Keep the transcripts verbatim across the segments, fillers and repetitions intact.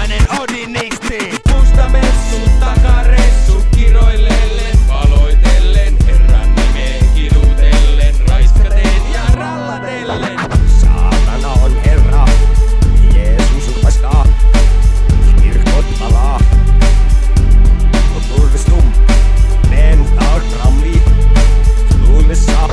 Venäläinen Odinisti. Musta messu, takaressu, kiroilellen, valoitellen, Herran nimeen kidutellen, raiskaten ja rallatellen. Saatana on Herra, Jeesus vastaa, kirkot palaa. Kultuuristum, pentagrammi, tuulissa,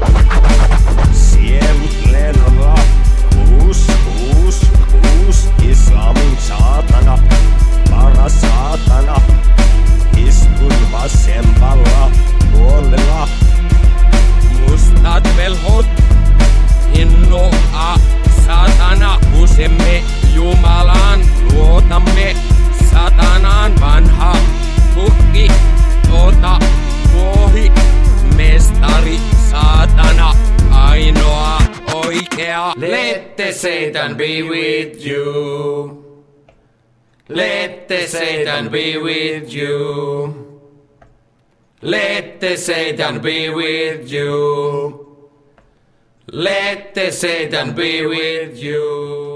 sielut lennolla. Kuus, kuus, kuus, islamin saatana, paras saatana, istun vasemmalla puolella. Mustat velhot, innoa, saatana, usemme Jumalaan, luotamme satanaan, vanha pukki, ota vuohi, mestari, saatana, ainoa oikea. Let the Satan be with you. Let the Satan be with you. Let the Satan be with you. Let the Satan be with you.